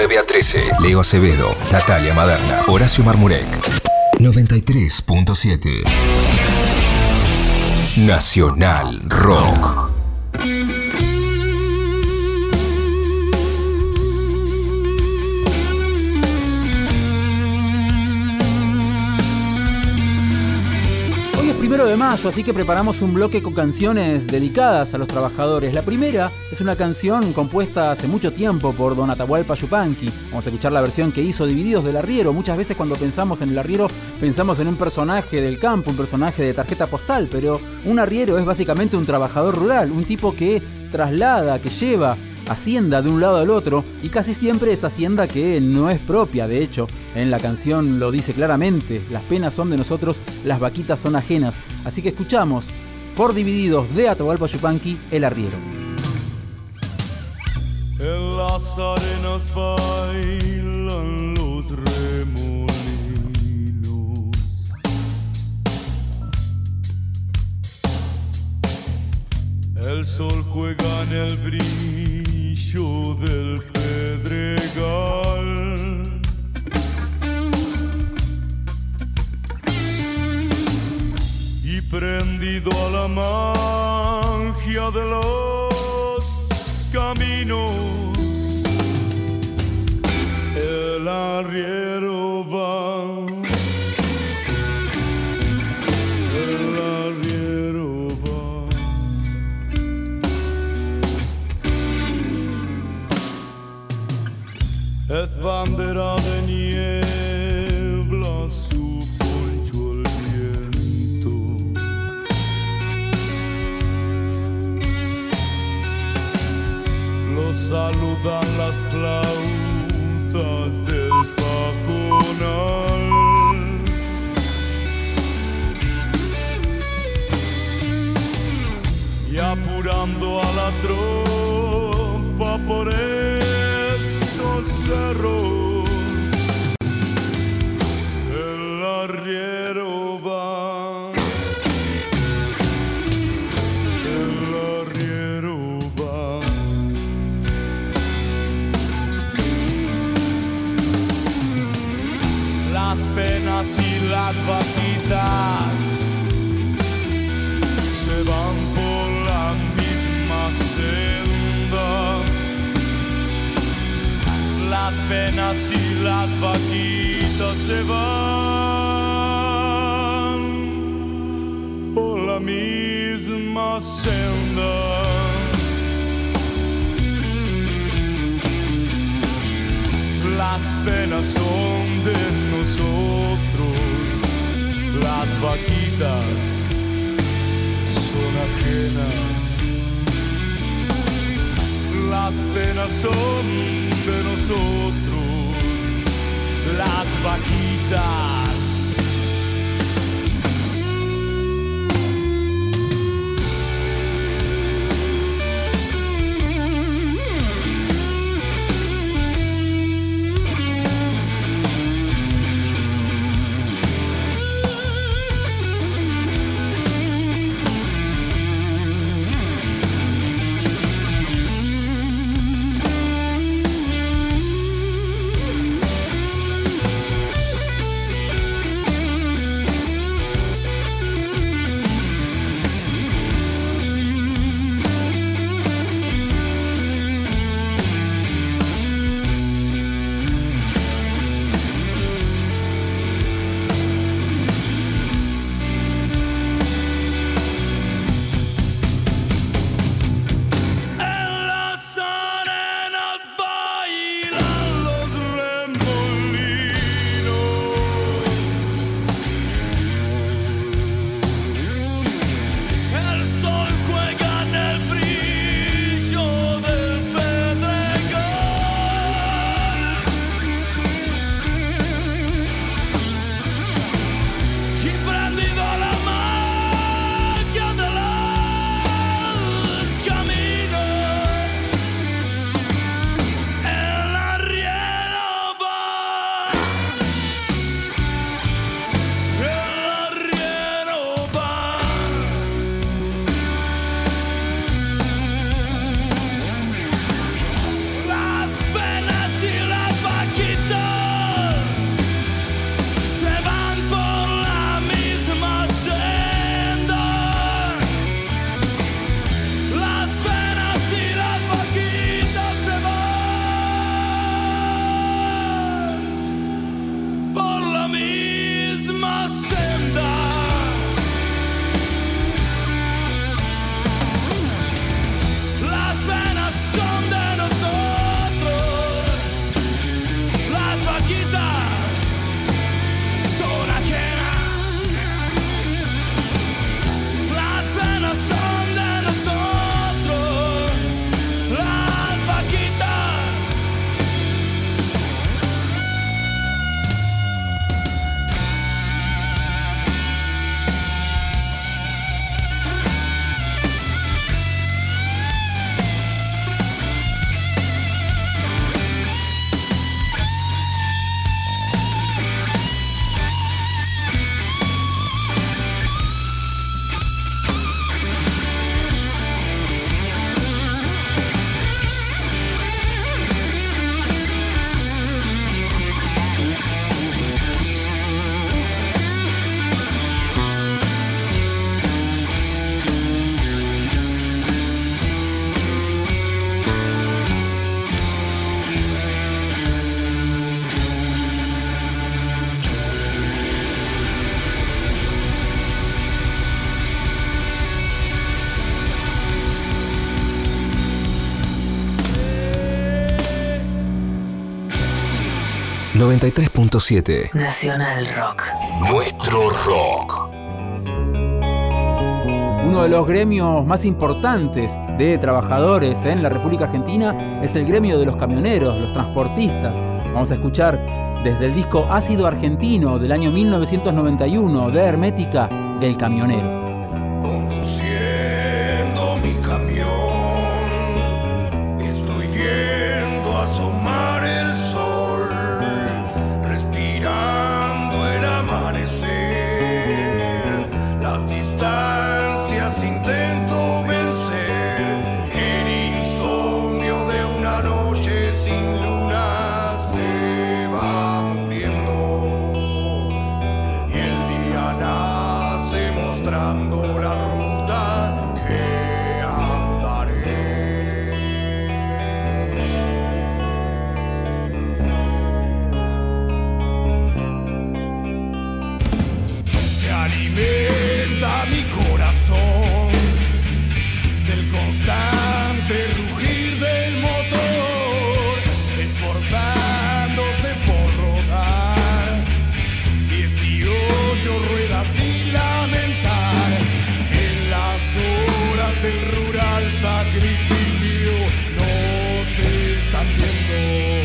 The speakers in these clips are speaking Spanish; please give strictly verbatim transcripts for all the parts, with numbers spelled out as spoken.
nueve a trece. Leo Acevedo, Natalia Maderna, Horacio Marmurek. noventa y tres punto siete. Nacional Rock. Primero de mayo, así que preparamos un bloque con canciones dedicadas a los trabajadores. La primera es una canción compuesta hace mucho tiempo por don Atahualpa Yupanqui. Vamos a escuchar la versión que hizo Divididos del Arriero. Muchas veces cuando pensamos en el arriero pensamos en un personaje del campo, un personaje de tarjeta postal, pero un arriero es básicamente un trabajador rural, un tipo que traslada, que lleva hacienda de un lado al otro, y casi siempre es hacienda que no es propia. De hecho, en la canción lo dice claramente: las penas son de nosotros, las vaquitas son ajenas. Así que escuchamos por Divididos de Atahualpa Yupanqui, El Arriero. En las arenas bailan los remolinos, el sol juega en el brillo del pedregal, y prendido a la magia de los caminos, el arriero va. El arriero va. Es bandera de niebla, su poncho el viento. Lo saludan las flautas del pajonal, y apurando a la tropa por esos cerros, el arriero va. El arriero va. Las penas y las vaquitas se van por la misma senda. Las penas y las vaquitas se van por la misma senda. Las penas son de nosotros, las vaquitas son ajenas. Las penas son de nosotros, las vaquitas. noventa y tres punto siete. Nacional Rock. Nuestro rock. Uno de los gremios más importantes de trabajadores en la República Argentina es el gremio de los camioneros, los transportistas. Vamos a escuchar desde el disco Ácido Argentino del año mil novecientos noventa y uno de Hermética, Del Camionero. Conduciendo mi camión, estoy viendo asomar el sol, respirando el amanecer, las distancias intento vencer, el insomnio de una noche sin luna se va muriendo y el día nace mostrando la ruta que andaré. Se alimenta mi corazón del constante rugir del motor, esforzándose por rodar dieciocho ruedas sin lamentar. En las horas del rural sacrificio no se están viendo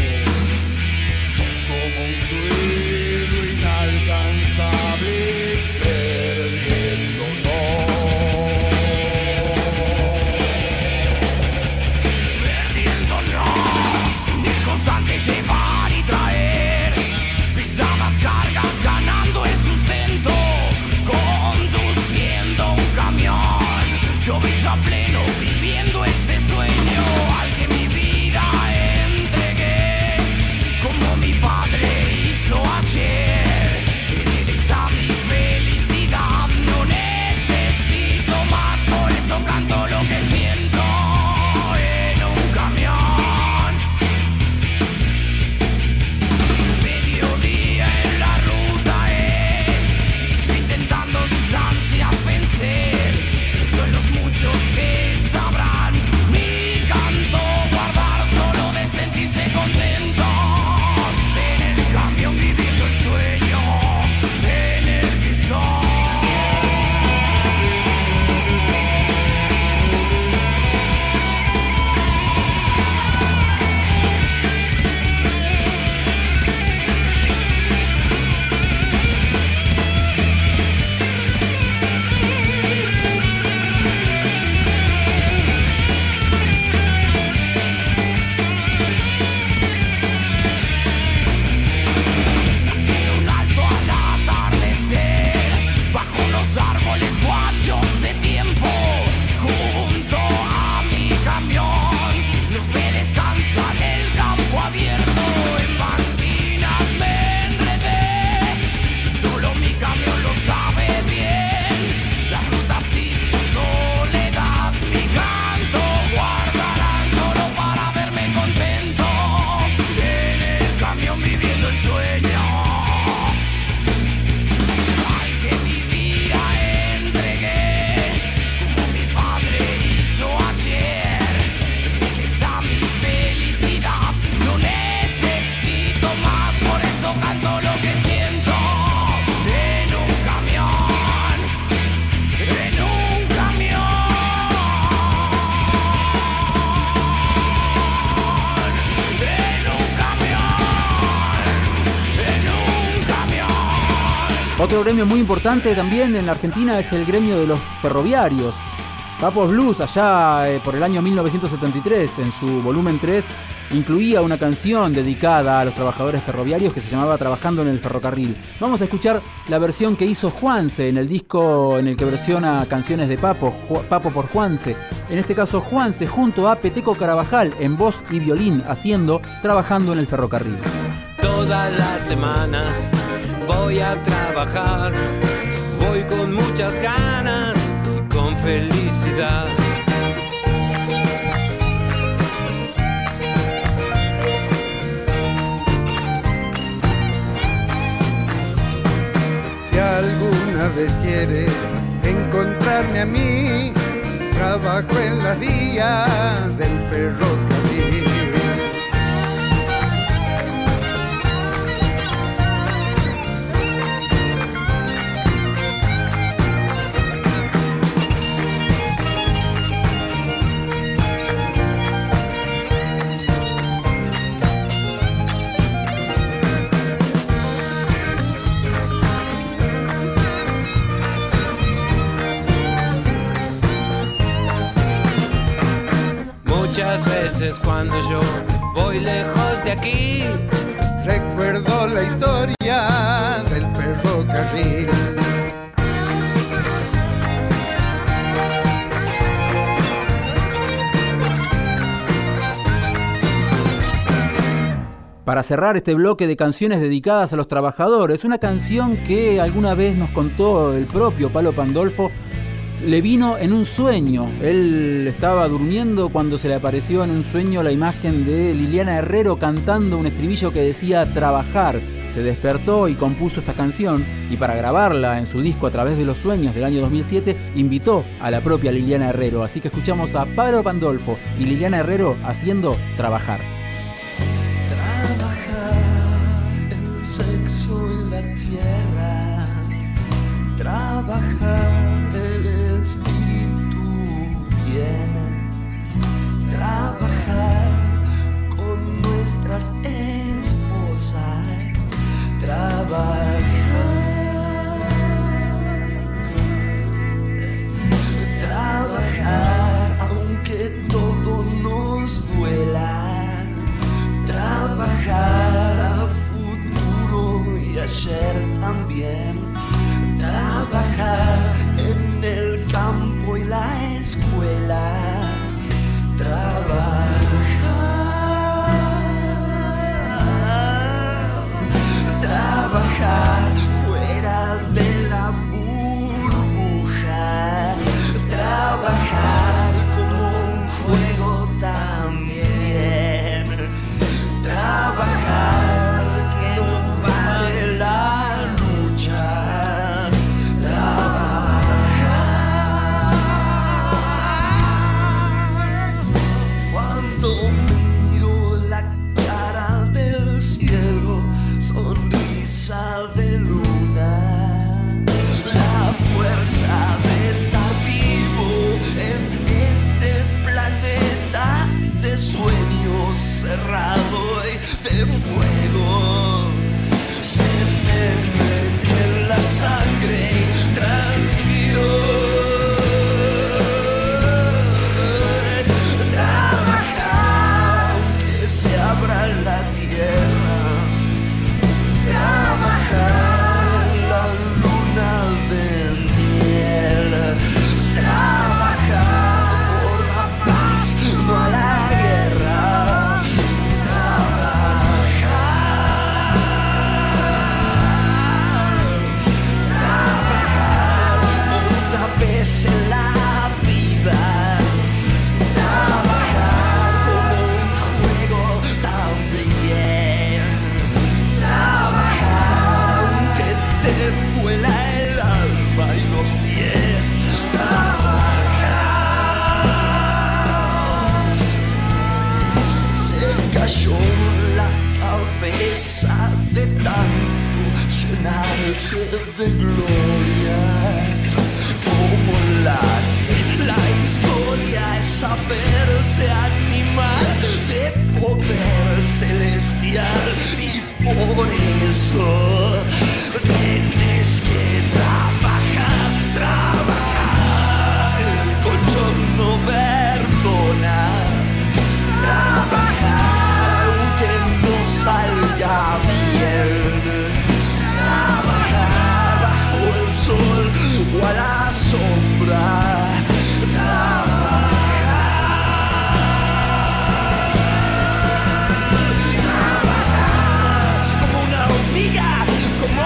como un sueño inalcanzable perdiéndonos, el constante llevar y traer pisadas cargas, ganando el sustento, conduciendo un camión. Yo brillo a pleno viviendo este sueño al que mi vida entregué, como mi padre hizo ayer. En él está mi felicidad, no necesito más, por eso canto lo que siento en un camión. Mediodía en la ruta es, yo intentando distancias vencer, son los muchos que sabrán mi canto guardar, solo de sentirse contentos en el camión viviendo el sueño en el que estoy. Haciendo un alto al atardecer, bajo los árboles guachos de tiempo, junto a mi camión, los ve descansar el campo abierto, en banquinas me enredé, solo mi camión lo sabe bien, las rutas y su soledad, mi canto guardarán solo para verme contento, en el camión viviendo el sueño al que mi vida entregué, como mi padre hizo ayer. En él está mi felicidad, no necesito más, por eso canto lo que siento en un camión, en un camión, en un camión, en un camión. Otro gremio muy importante también en la Argentina es el gremio de los ferroviarios. Papos Blues, allá eh, por el año mil novecientos setenta y tres, en su volumen tres, incluía una canción dedicada a los trabajadores ferroviarios que se llamaba Trabajando en el Ferrocarril. Vamos a escuchar la versión que hizo Juanse en el disco en el que versiona canciones de Papo, Ju- Papo por Juanse. En este caso Juanse junto a Peteco Carabajal en voz y violín haciendo Trabajando en el Ferrocarril. Todas las semanas voy a trabajar, voy con muchas ganas y con felicidad. Si alguna vez quieres encontrarme a mí, trabajo en las vías del ferrocarril. veces cuando yo voy lejos de aquí, recuerdo la historia del ferrocarril. Para cerrar este bloque de canciones dedicadas a los trabajadores, una canción que alguna vez nos contó el propio Palo Pandolfo, le vino en un sueño. Él estaba durmiendo cuando se le apareció en un sueño la imagen de Liliana Herrero cantando un estribillo que decía trabajar. Se despertó y compuso esta canción, y para grabarla en su disco A Través de los Sueños del año dos mil siete invitó a la propia Liliana Herrero. Así que escuchamos a Palo Pandolfo y Liliana Herrero haciendo Trabajar. Sexo en la tierra, trabajar el espíritu bien, trabajar con nuestras esposas, trabajar, trabajar aunque todo nos duela, trabajar a y ayer también, trabajar en el campo y la escuela, trabajar, trabajar fuera de la burbuja, trabajar como un juego también, trabajar de luna, la fuerza de estar vivo en este planeta de sueños cerrado y de fuego, se me mete en la sangre y transpiro. Trabajar aunque se abra la tierra, trabajar la luna de miel, trabajar por la paz, no a la guerra, trabajar, trabajar una vez en la vida, trabajar como un juego también, te duela el alma y los pies, trabajar. Se cayó la cabeza de tanto llenarse de gloria. Como late la historia es saberse animal de poder celestial, y por eso tienes que trabajar, trabajar, el colchón no perdona, trabajar aunque no salga bien, trabajar bajo el sol o a la sombra, trabajar, trabajar como una hormiga, como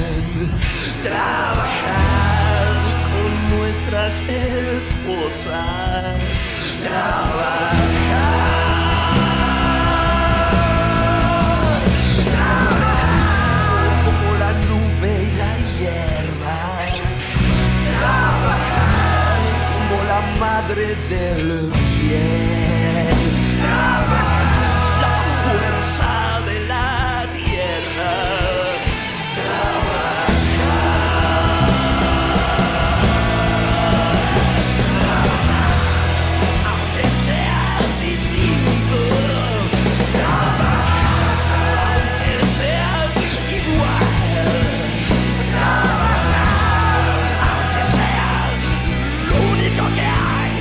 bien. Trabajar con nuestras esposas. Trabajar. Trabajar como la nube y la hierba. Trabajar como la madre del bien. Trabajar la fuerza de la tierra. Trabajar. Aunque sea distinto. Trabajar. Aunque sea igual. Trabajar. Aunque sea lo único que hay.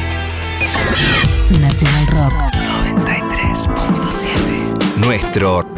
Nacional Rock noventa y tres punto siete. Nuestro